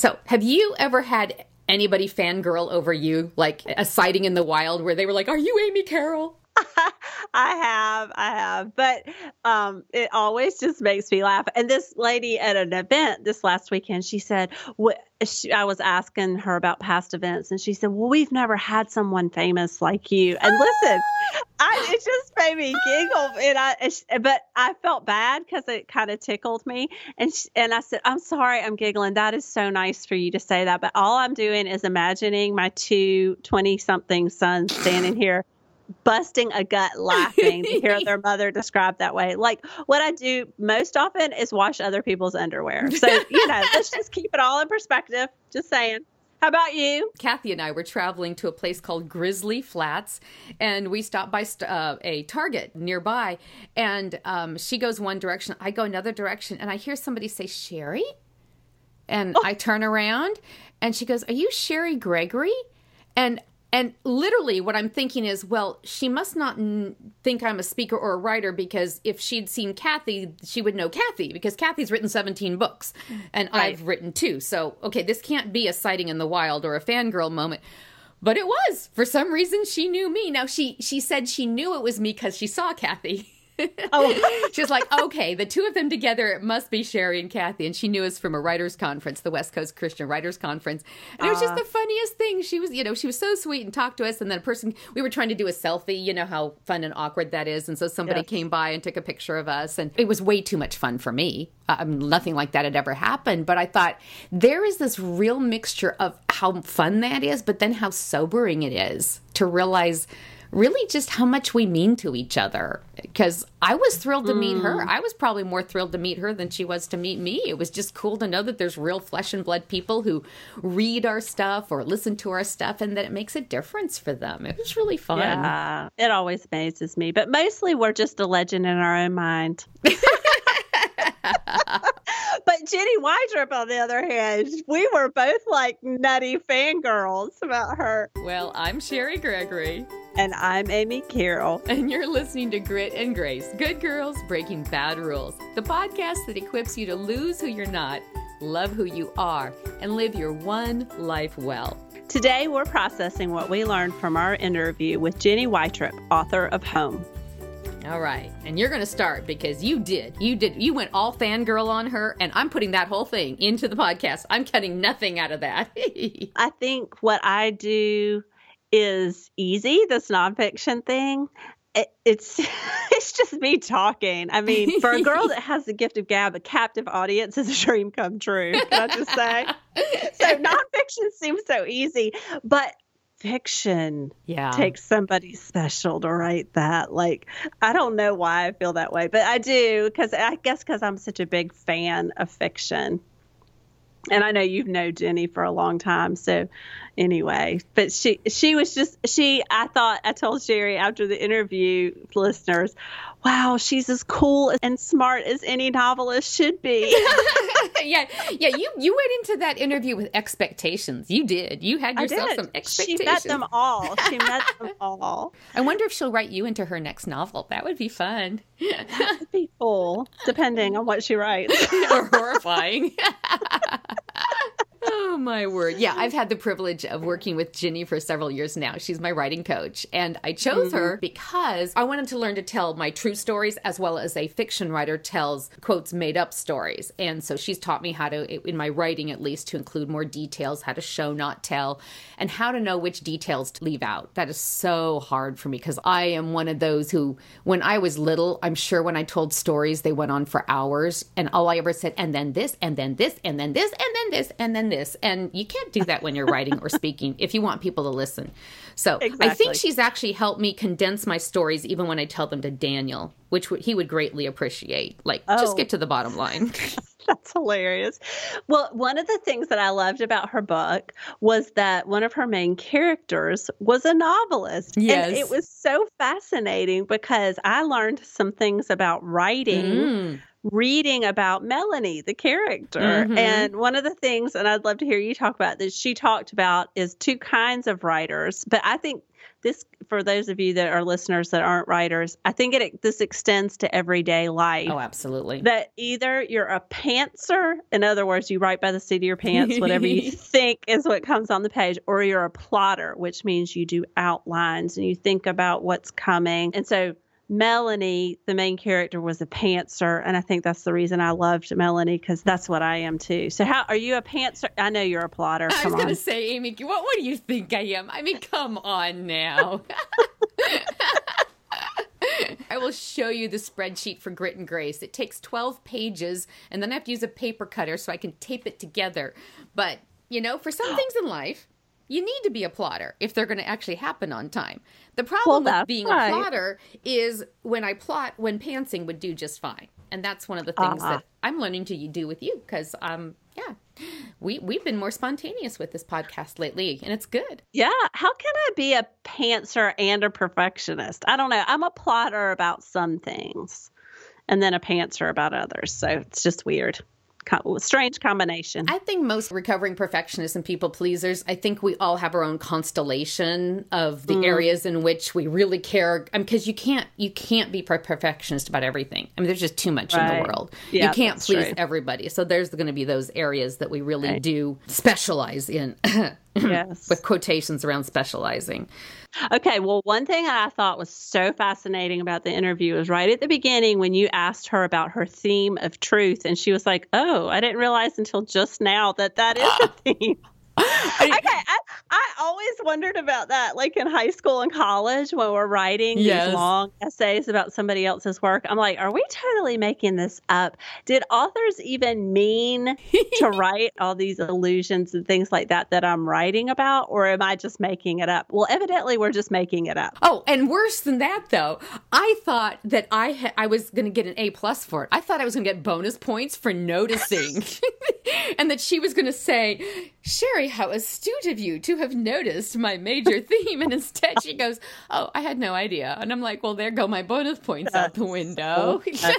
So have you ever had anybody fangirl over you, like a sighting in the wild where they were like, are you Amy Carroll? I have, but it always just makes me laugh. And this lady at an event this last weekend, she said, I was asking her about past events, and she said, well, we've never had someone famous like you. And listen, it just made me giggle, but I felt bad because it kind of tickled me. And I said, I'm sorry, I'm giggling. That is so nice for you to say that. But all I'm doing is imagining my two 20-something sons standing here busting a gut laughing to hear their mother described that way. Like, what I do most often is wash other people's underwear. So, let's just keep it all in perspective. Just saying. How about you? Kathy and I were traveling to a place called Grizzly Flats, and we stopped by a Target nearby, and she goes one direction, I go another direction, and I hear somebody say, Sherry? And I turn around, and she goes, are you Sherry Gregory? And literally what I'm thinking is, well, she must not think I'm a speaker or a writer, because if she'd seen Kathy, she would know Kathy, because Kathy's written 17 books and right. I've written 2. So, okay, this can't be a sighting in the wild or a fangirl moment. But it was. For some reason, she knew me. Now, she said she knew it was me because she saw Kathy. Oh, she was like, okay, the two of them together, it must be Sherry and Kathy. And she knew us from a writers' conference, the West Coast Christian Writers Conference. And it was just the funniest thing. She was, she was so sweet and talked to us. And then we were trying to do a selfie, you know how fun and awkward that is. And so somebody came by and took a picture of us. And it was way too much fun for me. Nothing like that had ever happened. But I thought there is this real mixture of how fun that is, but then how sobering it is to realize really just how much we mean to each other. Because I was thrilled to meet her. I was probably more thrilled to meet her than she was to meet me. It was just cool to know that there's real flesh and blood people who read our stuff or listen to our stuff, and that it makes a difference for them. It was really fun. Yeah, it always amazes me. But mostly we're just a legend in our own mind. But Jenny Weidrup, on the other hand, we were both like nutty fangirls about her. Well, I'm Sherry Gregory. And I'm Amy Carroll. And you're listening to Grit and Grace, Good Girls Breaking Bad Rules, the podcast that equips you to lose who you're not, love who you are, and live your one life well. Today, we're processing what we learned from our interview with Jenny Weidrup, author of Home. All right. And you're going to start because you went all fangirl on her, and I'm putting that whole thing into the podcast. I'm cutting nothing out of that. I think what I do is easy, this nonfiction thing. It's just me talking. I mean, for a girl that has the gift of gab, a captive audience is a dream come true. Can I just say? So nonfiction seems so easy, but fiction takes somebody special to write that. Like, I don't know why I feel that way, but I do, because I'm such a big fan of fiction. And I know you've known Jenny for a long time. So anyway, but she was just, I told Sherry after the interview, listeners, wow, she's as cool and smart as any novelist should be. Yeah. You went into that interview with expectations. You did. You had yourself some expectations. She met them all. I wonder if she'll write you into her next novel. That would be fun. That would be cool, depending on what she writes. Or horrifying. Oh, my word. Yeah, I've had the privilege of working with Jenny for several years now. She's my writing coach. And I chose her because I wanted to learn to tell my true stories as well as a fiction writer tells, quotes, made up stories. And so she's taught me how to, in my writing at least, to include more details, how to show, not tell, and how to know which details to leave out. That is so hard for me because I am one of those who, when I was little, I'm sure when I told stories, they went on for hours. And all I ever said, and then this, and then this, and then this, and then this, and then this. And you can't do that when you're writing or speaking if you want people to listen. So exactly. I think she's actually helped me condense my stories even when I tell them to Daniel, which he would greatly appreciate. Like, just get to the bottom line. That's hilarious. Well, one of the things that I loved about her book was that one of her main characters was a novelist. Yes. And it was so fascinating because I learned some things about writing reading about Melanie, the character. And one of the things, and I'd love to hear you talk about this, she talked about is two kinds of writers. But I think this, for those of you that are listeners that aren't writers, I think this extends to everyday life. Oh, absolutely. That either you're a pantser, in other words, you write by the seat of your pants, whatever you think is what comes on the page, or you're a plotter, which means you do outlines and you think about what's coming. And so Melanie, the main character, was a pantser, and I think that's the reason I loved Melanie, because that's what I am too. So how are you a pantser? I know you're a plotter. I was going to say, Amy, what do you think I am? I mean, come on now. I will show you the spreadsheet for Grit and Grace. It takes 12 pages, and then I have to use a paper cutter so I can tape it together. But, for some things in life, you need to be a plotter if they're going to actually happen on time. The problem with being a plotter is when I plot, when pantsing would do just fine. And that's one of the things that I'm learning to do with you because, we've been more spontaneous with this podcast lately, and it's good. Yeah. How can I be a pantser and a perfectionist? I don't know. I'm a plotter about some things and then a pantser about others. So it's just weird. Strange combination. I think most recovering perfectionists and people pleasers, I think we all have our own constellation of the areas in which we really care. Because you can't be perfectionist about everything. I mean, there's just too much in the world. Yeah, you can't please everybody. So there's going to be those areas that we really do specialize in. Yes. With quotations around specializing. Okay, well, one thing that I thought was so fascinating about the interview was right at the beginning when you asked her about her theme of truth, and she was like, oh, I didn't realize until just now that is a theme. Okay, I always wondered about that, like in high school and college when we're writing these long essays about somebody else's work. I'm like, are we totally making this up? Did authors even mean to write all these allusions and things like that I'm writing about, or am I just making it up? Well, evidently we're just making it up. Oh, and worse than that, though, I thought that I was going to get an A+ for it. I thought I was going to get bonus points for noticing, and that she was going to say, Sherry, how astute of you to have noticed my major theme. And instead she goes, oh, I had no idea. And I'm like, well, there go my bonus points out the window.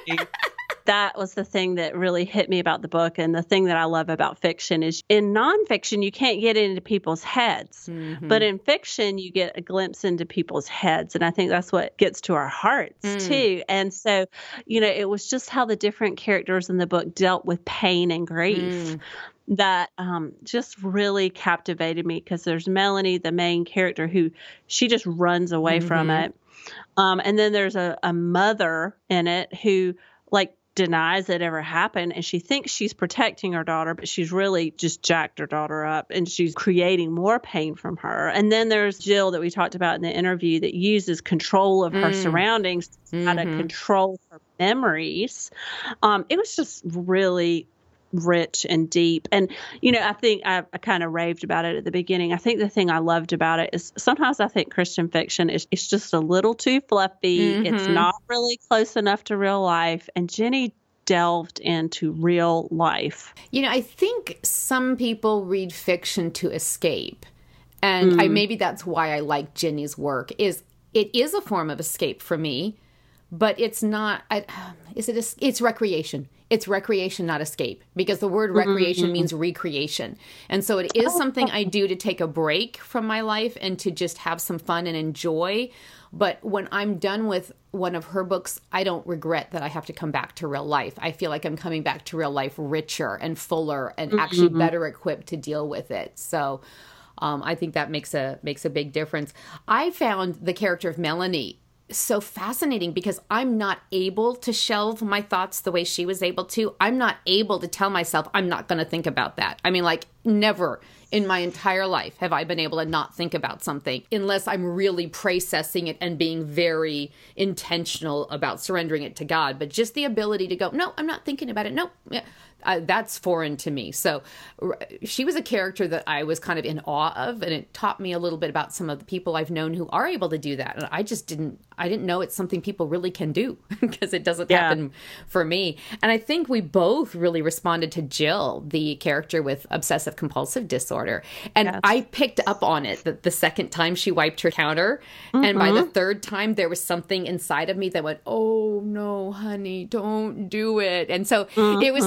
That was the thing that really hit me about the book. And the thing that I love about fiction is in nonfiction, you can't get into people's heads. Mm-hmm. But in fiction, you get a glimpse into people's heads. And I think that's what gets to our hearts, too. And so, it was just how the different characters in the book dealt with pain and grief. That just really captivated me, because there's Melanie, the main character, who she just runs away from it. And then there's a mother in it who denies it ever happened, and she thinks she's protecting her daughter, but she's really just jacked her daughter up, and she's creating more pain from her. And then there's Jill that we talked about in the interview that uses control of her surroundings, how to control her memories. It was just really rich and deep. And, I think I kind of raved about it at the beginning. I think the thing I loved about it is sometimes I think Christian fiction is it's just a little too fluffy. It's not really close enough to real life. And Jenny delved into real life. I think some people read fiction to escape. And maybe that's why I like Jenny's work. It is a form of escape for me, but it's not, it's recreation. It's recreation, not escape, because the word recreation means recreation. And so it is something I do to take a break from my life and to just have some fun and enjoy. But when I'm done with one of her books, I don't regret that I have to come back to real life. I feel like I'm coming back to real life richer and fuller and actually better equipped to deal with it. So I think that makes a big difference. I found the character of Melanie so fascinating because I'm not able to shelve my thoughts the way she was able to. I'm not able to tell myself I'm not going to think about that. I mean, never in my entire life have I been able to not think about something unless I'm really processing it and being very intentional about surrendering it to God. But just the ability to go, no, I'm not thinking about it. No, that's foreign to me. So she was a character that I was kind of in awe of, and it taught me a little bit about some of the people I've known who are able to do that. And I didn't know it's something people really can do because it doesn't happen for me. And I think we both really responded to Jill, the character with obsessive compulsive disorder. And I picked up on it the second time she wiped her counter. And by the third time, there was something inside of me that went, oh no, honey, don't do it. And so it was so fascinating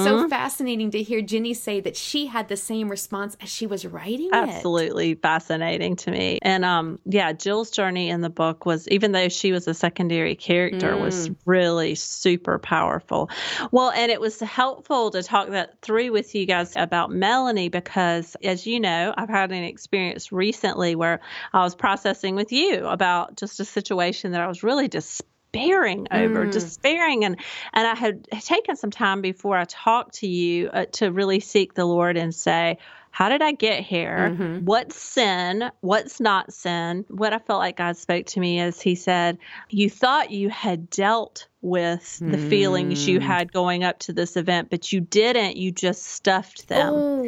fascinating to hear Ginny say that she had the same response as she was writing it. Absolutely fascinating to me. And yeah, Jill's journey in the book was, even though she was a secondary character, was really super powerful. Well, and it was helpful to talk that through with you guys about Melanie, because as you know, I've had an experience recently where I was processing with you about just a situation that I was really despairing and I had taken some time before I talked to you to really seek the Lord and say, how did I get here? What's sin? What's not sin? What I felt like God spoke to me is He said, you thought you had dealt with the feelings you had going up to this event, but you didn't. You just stuffed them.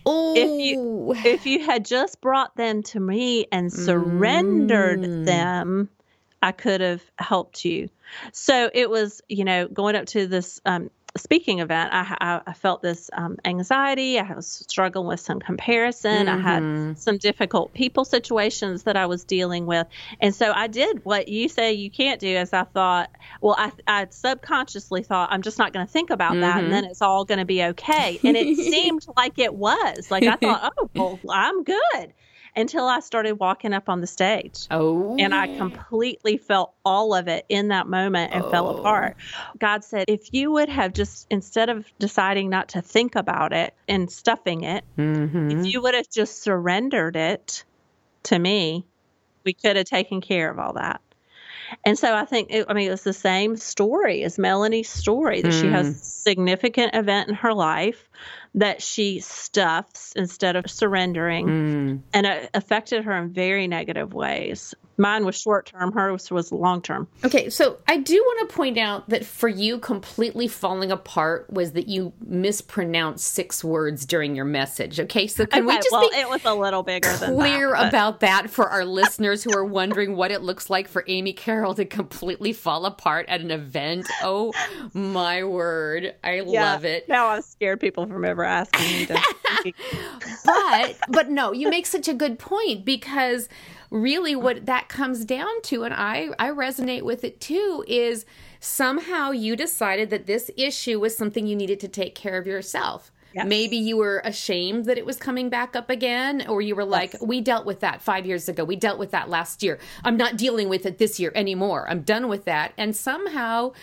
If you had just brought them to me and surrendered them, I could have helped you. So it was, going up to this speaking event, I felt this anxiety. I was struggling with some comparison. I had some difficult people situations that I was dealing with. And so I did what you say you can't do, as I thought, I subconsciously thought, I'm just not going to think about that, and then it's all going to be okay. And it seemed like it was. Like I thought, oh, well, I'm good. Until I started walking up on the stage. And I completely felt all of it in that moment and fell apart. God said, if you would have just, instead of deciding not to think about it and stuffing it, if you would have just surrendered it to me, we could have taken care of all that. And so I think, it was the same story as Melanie's story, that she has a significant event in her life that she stuffs instead of surrendering, and it affected her in very negative ways. Mine was short term, hers was long term. Okay, so I do want to point out that for you, completely falling apart was that you mispronounced 6 words during your message. Okay, so can we just be it was a little bigger than clear about that for our listeners who are wondering what it looks like for Amy Carroll to completely fall apart at an event? Oh my word, I love it. Now I'm scared people from ever asking me to. But no, you make such a good point, because really what that comes down to, and I resonate with it too, is somehow you decided that this issue was something you needed to take care of yourself. Yes. Maybe you were ashamed that it was coming back up again, or you were like, we dealt with that 5 years ago. We dealt with that last year. I'm not dealing with it this year anymore. I'm done with that. And somehow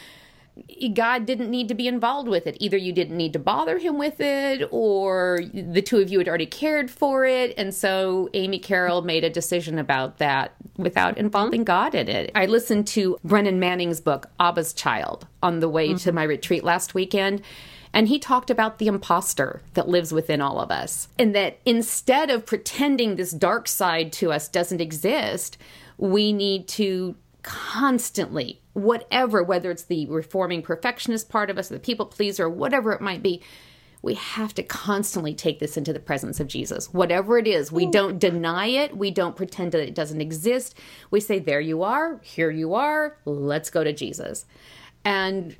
God didn't need to be involved with it. Either you didn't need to bother him with it, or the two of you had already cared for it. And so Amy Carroll made a decision about that without involving God in it. I listened to Brennan Manning's book, Abba's Child, on the way to my retreat last weekend. And he talked about the imposter that lives within all of us. And that instead of pretending this dark side to us doesn't exist, we need to constantly, whether it's the reforming perfectionist part of us, the people pleaser, whatever it might be, we have to constantly take this into the presence of Jesus. Whatever it is, we don't deny it. We don't pretend that it doesn't exist. We say, there you are, here you are, let's go to Jesus. And,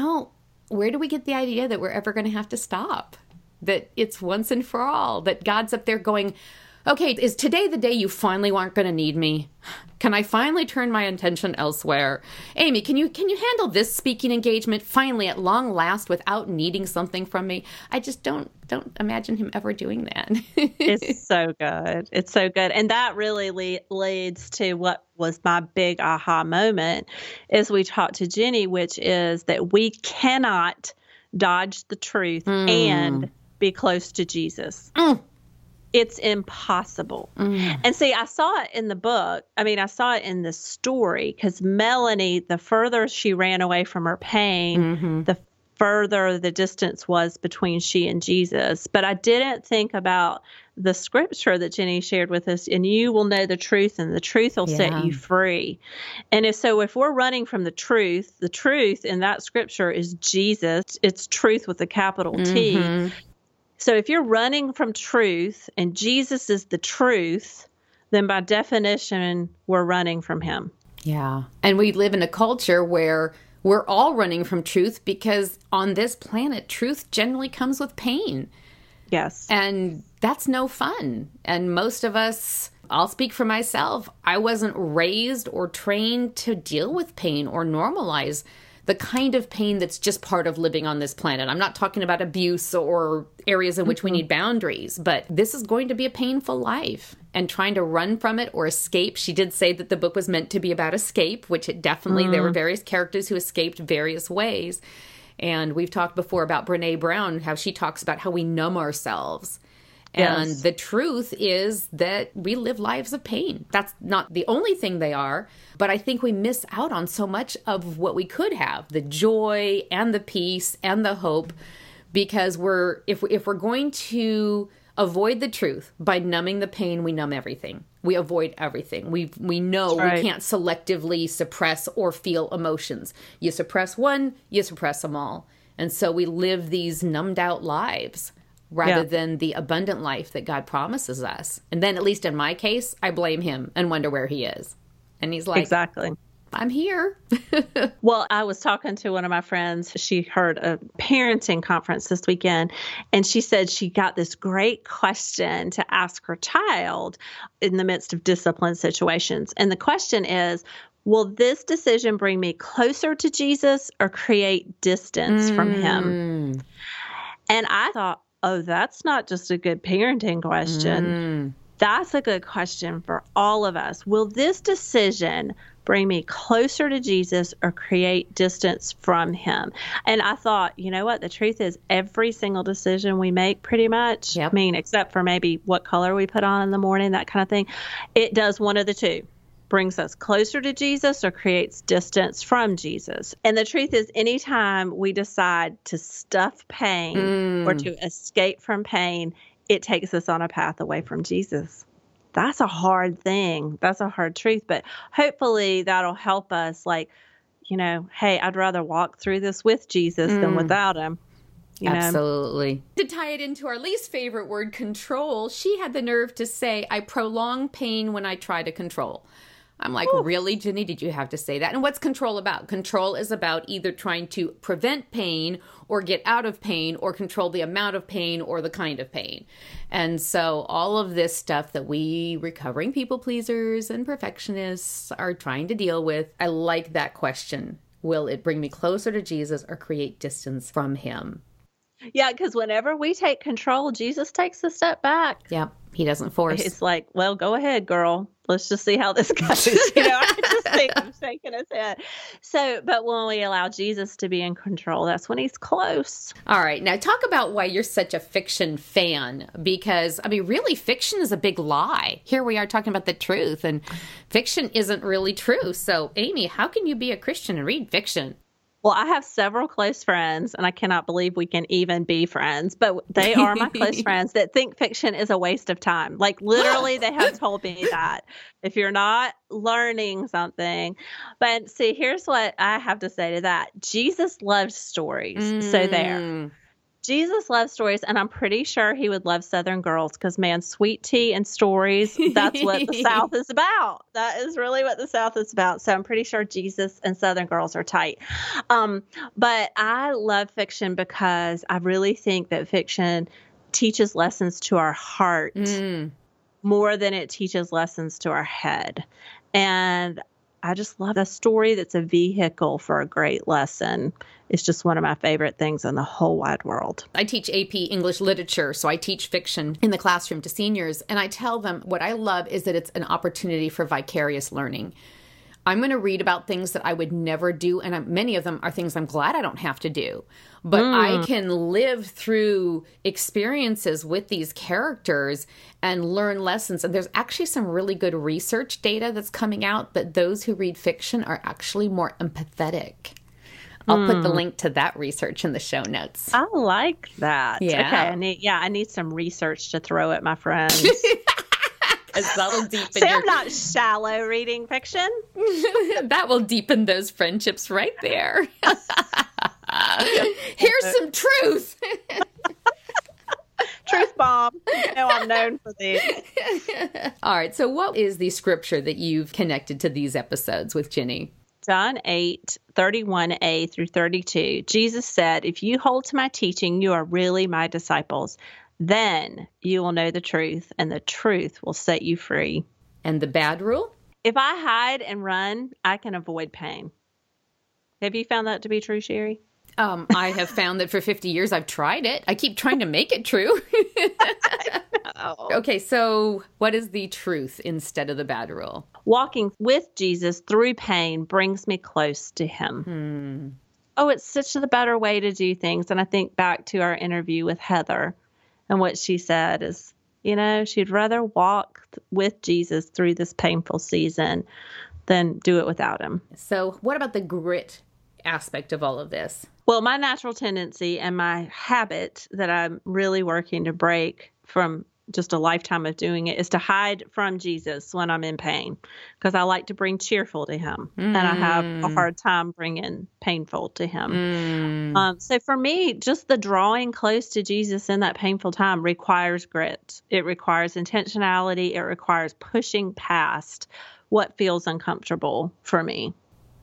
where do we get the idea that we're ever going to have to stop? That it's once and for all, that God's up there going, okay, is today the day you finally aren't going to need me? Can I finally turn my attention elsewhere? Amy, can you handle this speaking engagement finally at long last without needing something from me? I just don't imagine him ever doing that. It's so good. It's so good. And that really leads to what was my big aha moment as we talked to Jenny, which is that we cannot dodge the truth and be close to Jesus. It's impossible. And see, I saw it in the book. I saw it in the story, because Melanie, the further she ran away from her pain, the further the distance was between she and Jesus. But I didn't think about the scripture that Jenny shared with us, and you will know the truth, and the truth will set you free. And if we're running from the truth in that scripture is Jesus. It's truth with a capital T. So if you're running from truth and Jesus is the truth, then by definition, we're running from him. Yeah. And we live in a culture where we're all running from truth, because on this planet, truth generally comes with pain. Yes. And that's no fun. And most of us, I'll speak for myself, I wasn't raised or trained to deal with pain or normalize the kind of pain that's just part of living on this planet. I'm not talking about abuse or areas in which we need boundaries, but this is going to be a painful life. And trying to run from it or escape. She did say that the book was meant to be about escape, which it definitely, there were various characters who escaped various ways. And we've talked before about Brene Brown, how she talks about how we numb ourselves. And Yes. the truth is that we live lives of pain. That's not the only thing they are, but I think we miss out on so much of what we could have, the joy and the peace and the hope, because if we're going to avoid the truth by numbing the pain, we numb everything. We avoid everything. We know That's right. we can't selectively suppress or feel emotions. You suppress one, you suppress them all. And so we live these numbed out lives rather than the abundant life that God promises us. And then, at least in my case, I blame him and wonder where he is. And he's like, Exactly. I'm here. Well, I was talking to one of my friends. She heard a parenting conference this weekend, and she said she got this great question to ask her child in the midst of discipline situations. And the question is, will this decision bring me closer to Jesus or create distance from him? And I thought, oh, that's not just a good parenting question. That's a good question for all of us. Will this decision bring me closer to Jesus or create distance from him? And I thought, you know what? The truth is every single decision we make pretty much, Yep. I mean, except for maybe what color we put on in the morning, that kind of thing, it does one of the two. Brings us closer to Jesus or creates distance from Jesus. And the truth is, anytime we decide to stuff pain or to escape from pain, it takes us on a path away from Jesus. That's a hard thing. That's a hard truth. But hopefully that'll help us, like, you know, hey, I'd rather walk through this with Jesus than without him. You know? Absolutely. To tie it into our least favorite word, control, she had the nerve to say, I prolong pain when I try to control. I'm like, really, Jenny? Did you have to say that? And what's control about? Control is about either trying to prevent pain or get out of pain or control the amount of pain or the kind of pain. And so all of this stuff that we recovering people pleasers and perfectionists are trying to deal with, I like that question. Will it bring me closer to Jesus or create distance from him? Yeah, because whenever we take control, Jesus takes a step back. Yep. He doesn't force. It's like, well, go ahead, girl. Let's just see how this goes. You know, I just think I'm shaking his head. So, but when we allow Jesus to be in control, that's when he's close. All right. Now talk about why you're such a fiction fan, because, I mean, really, fiction is a big lie. Here we are talking about the truth, and fiction isn't really true. So, Amy, how can you be a Christian and read fiction? Well, I have several close friends, and I cannot believe we can even be friends, but they are my close friends that think fiction is a waste of time. Like, literally, they have told me that if you're not learning something. But see, here's what I have to say to that. Jesus loved stories. So there. Jesus loves stories, and I'm pretty sure he would love Southern girls because, man, sweet tea and stories, that's what the South is about. That is really what the South is about. So I'm pretty sure Jesus and Southern girls are tight. But I love fiction because I really think that fiction teaches lessons to our heart more than it teaches lessons to our head. And I just love a story that's a vehicle for a great lesson. It's just one of my favorite things in the whole wide world. I teach AP English literature, so I teach fiction in the classroom to seniors, and I tell them what I love is that it's an opportunity for vicarious learning. I'm going to read about things that I would never do, and many of them are things I'm glad I don't have to do. But I can live through experiences with these characters and learn lessons. And there's actually some really good research data that's coming out that those who read fiction are actually more empathetic. I'll put the link to that research in the show notes. I like that. Yeah. Okay. I need some research to throw at my friends. That'll deepen See, I'm not shallow reading fiction. that will deepen those friendships right there. Here's some truth. Truth bomb. You know I'm known for these. All right. So what is the scripture that you've connected to these episodes with Jenny? John 8:31a through 32. Jesus said, if you hold to my teaching, you are really my disciples. Then you will know the truth, and the truth will set you free. And the bad rule? If I hide and run, I can avoid pain. Have you found that to be true, Sherry? I have found that for 50 years I've tried it. I keep trying to make it true. Okay, so what is the truth instead of the bad rule? Walking with Jesus through pain brings me close to him. Oh, it's such the better way to do things. And I think back to our interview with Heather, and what she said is, she'd rather walk with Jesus through this painful season than do it without him. So what about the grit aspect of all of this? Well, my natural tendency and my habit that I'm really working to break from just a lifetime of doing it is to hide from Jesus when I'm in pain, because I like to bring cheerful to him, and I have a hard time bringing painful to him. So for me, just the drawing close to Jesus in that painful time requires grit. It requires intentionality. It requires pushing past what feels uncomfortable for me.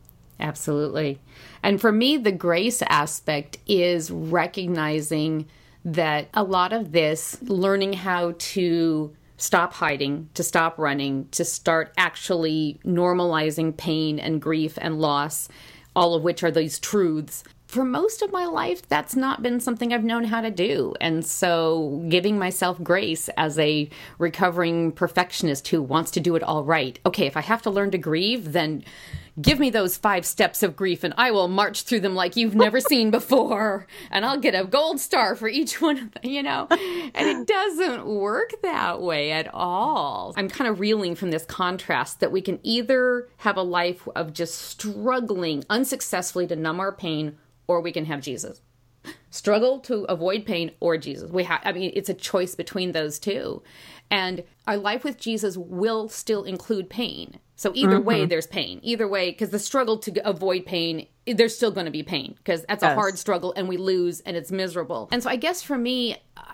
Absolutely. And for me, the grace aspect is recognizing that a lot of this, learning how to stop hiding, to stop running, to start actually normalizing pain and grief and loss, all of which are these truths. For most of my life, that's not been something I've known how to do. And so giving myself grace as a recovering perfectionist who wants to do it all right. Okay, if I have to learn to grieve, then give me those 5 steps of grief and I will march through them like you've never seen before. And I'll get a gold star for each one of them, And it doesn't work that way at all. I'm kind of reeling from this contrast that we can either have a life of just struggling unsuccessfully to numb our pain, or we can have Jesus. Struggle to avoid pain or Jesus. It's a choice between those two. And our life with Jesus will still include pain. So either way, there's pain. Either way, because the struggle to avoid pain, there's still going to be pain, because that's a hard struggle and we lose and it's miserable. And so I guess for me,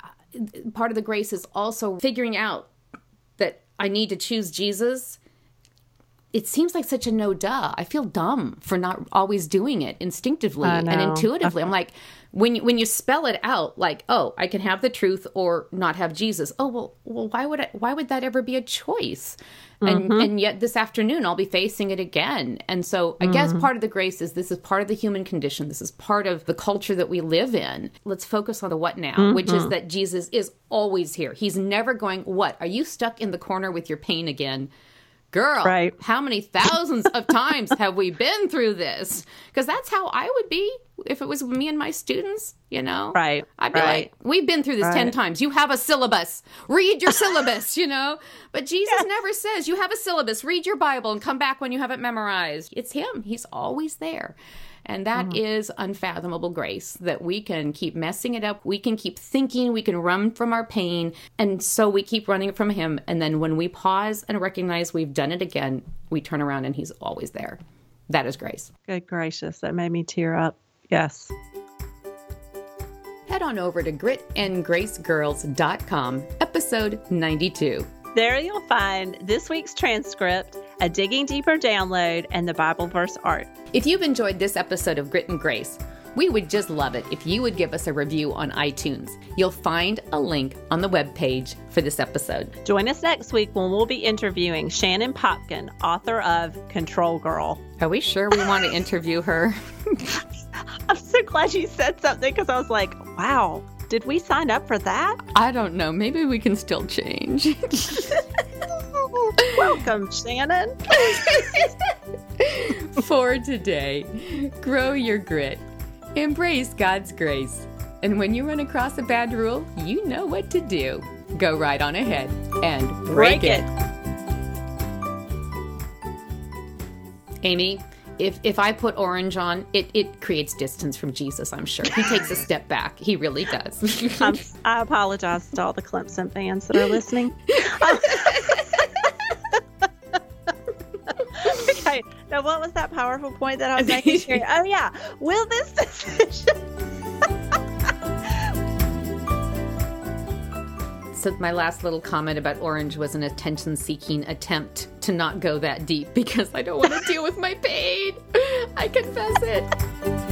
part of the grace is also figuring out that I need to choose Jesus. It seems like such a no duh. I feel dumb for not always doing it instinctively and intuitively. I'm like, when you spell it out, like, oh, I can have the truth or not have Jesus. Oh, well, why would that ever be a choice? And yet this afternoon I'll be facing it again. And so I guess part of the grace is this is part of the human condition. This is part of the culture that we live in. Let's focus on the what now, which is that Jesus is always here. He's never going, what? Are you stuck in the corner with your pain again? Girl, right. How many thousands of times have we been through this? Because that's how I would be if it was me and my students, Right. I'd be like, we've been through this 10 times. You have a syllabus. Read your syllabus, But Jesus never says, you have a syllabus. Read your Bible and come back when you have it memorized. It's him. He's always there. And that is unfathomable grace, that we can keep messing it up. We can keep thinking, we can run from our pain. And so we keep running from him. And then when we pause and recognize we've done it again, we turn around and he's always there. That is grace. Good gracious. That made me tear up. Yes. Head on over to gritandgracegirls.com, episode 92. There you'll find this week's transcript, a Digging Deeper download, and the Bible verse art. If you've enjoyed this episode of Grit and Grace, we would just love it if you would give us a review on iTunes. You'll find a link on the webpage for this episode. Join us next week when we'll be interviewing Shannon Popkin, author of Control Girl. Are we sure we want to interview her? I'm so glad you said something, because I was like, wow, did we sign up for that? I don't know. Maybe we can still change. Welcome, Shannon. For today, grow your grit. Embrace God's grace. And when you run across a bad rule, you know what to do. Go right on ahead and break it. Amy, if I put orange on, it creates distance from Jesus, I'm sure. He takes a step back. He really does. I apologize to all the Clemson fans that are listening. Okay, now what was that powerful point that I was making sure? Oh, yeah. Will this decision... So my last little comment about orange was an attention-seeking attempt to not go that deep, because I don't want to deal with my pain. I confess it.